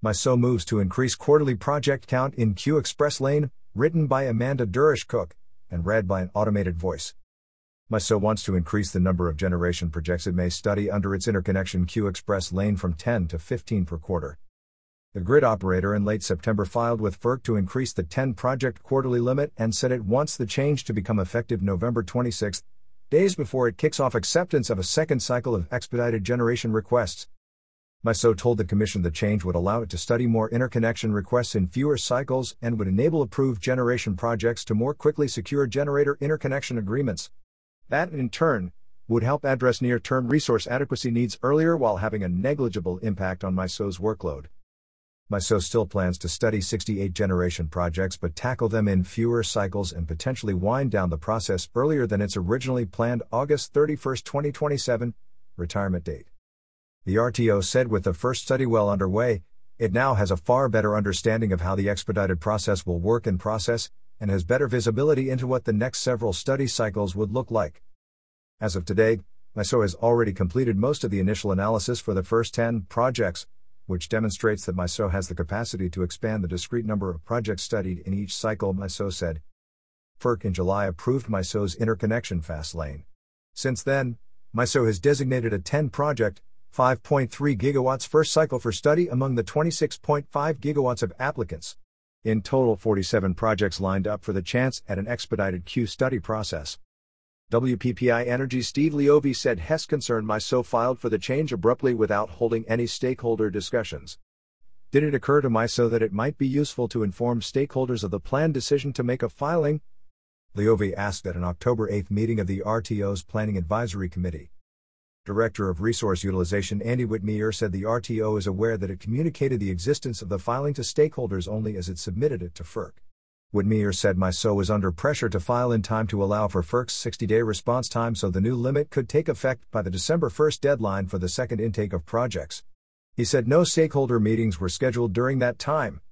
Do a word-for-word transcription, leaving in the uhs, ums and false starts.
MISO moves to increase quarterly project count in Q Express Lane, written by Amanda Durish-Cook, and read by an automated voice. MISO wants to increase the number of generation projects it may study under its interconnection Q Express Lane from ten to fifteen per quarter. The grid operator in late September filed with FERC to increase the ten project quarterly limit and said it wants the change to become effective November twenty-sixth, days before it kicks off acceptance of a second cycle of expedited generation requests. MISO told the Commission the change would allow it to study more interconnection requests in fewer cycles and would enable approved generation projects to more quickly secure generator interconnection agreements. That, in turn, would help address near-term resource adequacy needs earlier while having a negligible impact on MISO's workload. MISO still plans to study sixty-eight generation projects but tackle them in fewer cycles and potentially wind down the process earlier than its originally planned August thirty-first, twenty twenty-seven, retirement date. The R T O said with the first study well underway, it now has a far better understanding of how the expedited process will work in process, and has better visibility into what the next several study cycles would look like. As of today, MISO has already completed most of the initial analysis for the first ten projects, which demonstrates that MISO has the capacity to expand the discrete number of projects studied in each cycle, MISO said. FERC in July approved MISO's interconnection fast lane. Since then, MISO has designated a ten project, five point three gigawatts first cycle for study among the twenty-six point five gigawatts of applicants. In total, forty-seven projects lined up for the chance at an expedited Q study process. W P P I Energy's Steve Leovy said Hess concerned MISO filed for the change abruptly without holding any stakeholder discussions. Did it occur to MISO that it might be useful to inform stakeholders of the planned decision to make a filing? Leovy asked at an October eighth meeting of the R T O's Planning Advisory Committee. Director of Resource Utilization Andy Whitmire said the R T O is aware that it communicated the existence of the filing to stakeholders only as it submitted it to FERC. Whitmire said MISO was under pressure to file in time to allow for FERC's sixty-day response time so the new limit could take effect by the December first deadline for the second intake of projects. He said no stakeholder meetings were scheduled during that time.